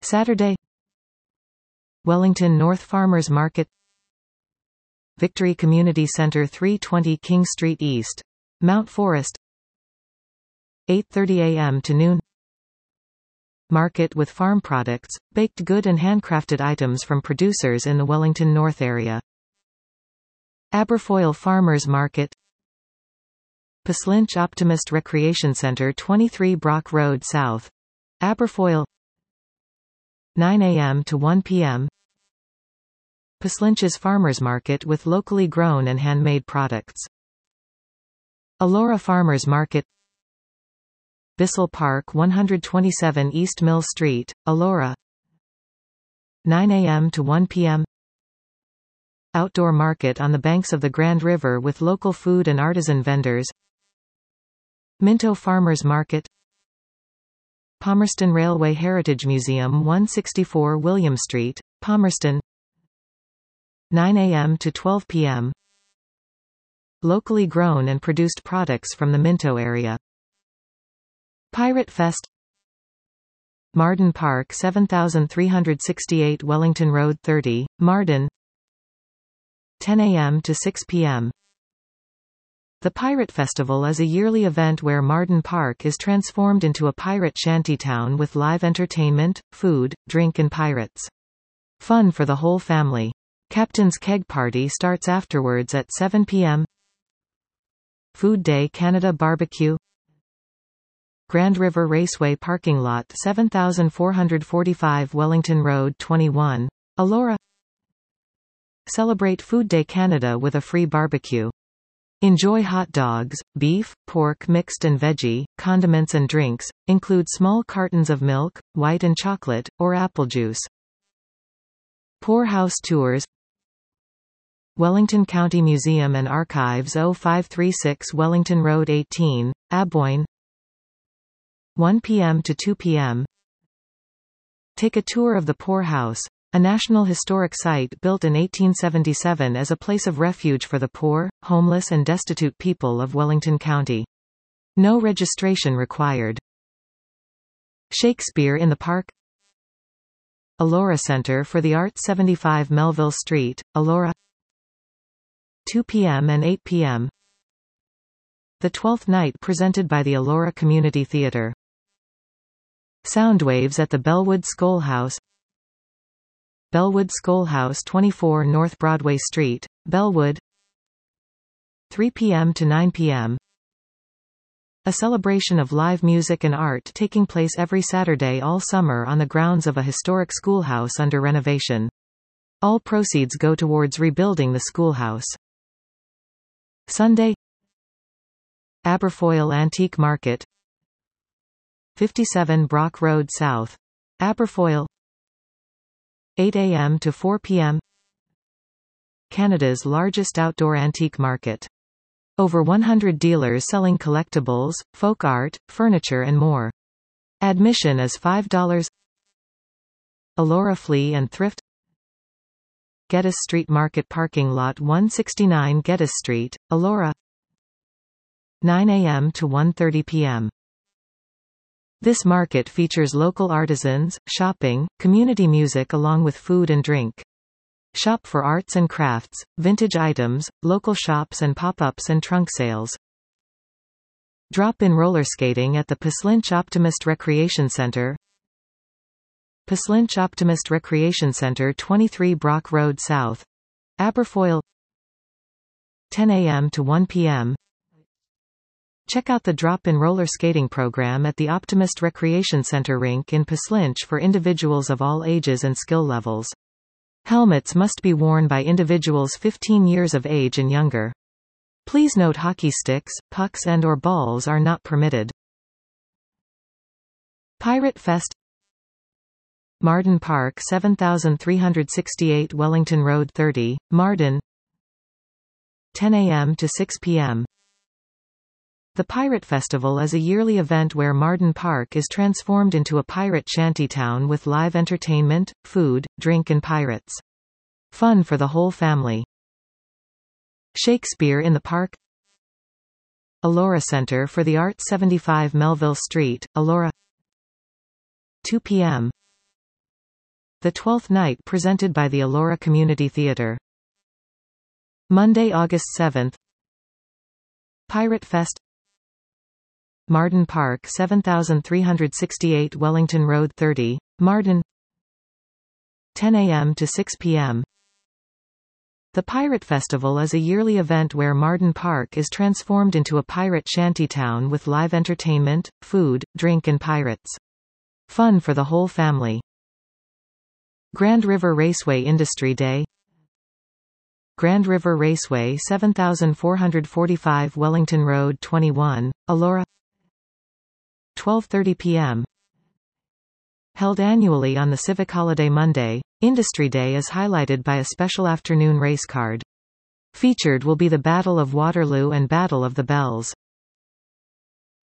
Saturday. Wellington North Farmers Market. Victory Community Center 320 King Street East, Mount Forest, 8:30 a.m. to noon. Market with farm products, baked good and handcrafted items from producers in the Wellington North area. Aberfoyle Farmers Market. Pslinch Optimist Recreation Center 23 Brock Road South, Aberfoyle, 9 a.m. to 1 p.m. Pslinch's Farmers Market with locally grown and handmade products. Elora Farmers Market. Bissell Park 127 East Mill Street, Elora, 9 a.m. to 1 p.m. Outdoor market on the banks of the Grand River with local food and artisan vendors. Minto Farmers Market. Palmerston Railway Heritage Museum 164 William Street, Palmerston, 9 a.m. to 12 p.m. Locally grown and produced products from the Minto area. Pirate Fest. Marden Park 7368 Wellington Road 30, Marden, 10 a.m. to 6 p.m. The Pirate Festival is a yearly event where Marden Park is transformed into a pirate shantytown with live entertainment, food, drink and pirates. Fun for the whole family. Captain's Keg Party starts afterwards at 7 p.m. Food Day Canada Barbecue. Grand River Raceway Parking Lot 7445 Wellington Road 21, Elora. Celebrate Food Day Canada with a free barbecue. Enjoy hot dogs, beef, pork mixed and veggie, condiments and drinks, include small cartons of milk, white and chocolate, or apple juice. Poor House Tours. Wellington County Museum and Archives 0536 Wellington Road 18, Aboyne, 1 p.m. to 2 p.m. Take a tour of the Poor House, a National Historic Site built in 1877 as a place of refuge for the poor, homeless and destitute people of Wellington County. No registration required. Shakespeare in the Park. Elora Center for the Arts 75 Melville Street, Elora, 2 p.m. and 8 p.m. The Twelfth Night presented by the Elora Community Theatre. Soundwaves at the Bellwood Schoolhouse. Bellwood Schoolhouse 24 North Broadway Street, Bellwood, 3 p.m. to 9 p.m. A celebration of live music and art taking place every Saturday all summer on the grounds of a historic schoolhouse under renovation. All proceeds go towards rebuilding the schoolhouse. Sunday. Aberfoyle Antique Market. 57 Brock Road South, Aberfoyle, 8 a.m. to 4 p.m. Canada's largest outdoor antique market. Over 100 dealers selling collectibles, folk art, furniture and more. Admission is $5. Elora Flea and Thrift. Geddes Street Market Parking Lot 169 Geddes Street, Elora, 9 a.m. to 1:30 p.m. This market features local artisans, shopping, community music along with food and drink. Shop for arts and crafts, vintage items, local shops and pop-ups and trunk sales. Drop-in roller skating at the Pslinch Optimist Recreation Center. Pslinch Optimist Recreation Center 23 Brock Road South, Aberfoyle, 10 a.m. to 1 p.m. Check out the drop-in roller skating program at the Optimist Recreation Center rink in Pslinch for individuals of all ages and skill levels. Helmets must be worn by individuals 15 years of age and younger. Please note hockey sticks, pucks and/or balls are not permitted. Pirate Fest. Marden Park 7368 Wellington Road 30, Marden, 10 a.m. to 6 p.m. The Pirate Festival is a yearly event where Marden Park is transformed into a pirate shantytown with live entertainment, food, drink and pirates. Fun for the whole family. Shakespeare in the Park. Elora Center for the Arts 75 Melville Street, Elora, 2 p.m. The Twelfth Night presented by the Elora Community Theatre. Monday, August 7th. Pirate Fest. Marden Park 7368 Wellington Road 30, Marden. 10 a.m. to 6 p.m. The Pirate Festival is a yearly event where Marden Park is transformed into a pirate shantytown with live entertainment, food, drink and pirates. Fun for the whole family. Grand River Raceway Industry Day. Grand River Raceway 7445 Wellington Road 21, Elora. 12:30 p.m. Held annually on the Civic Holiday Monday, Industry Day is highlighted by a special afternoon race card. Featured will be the Battle of Waterloo and Battle of the Bells.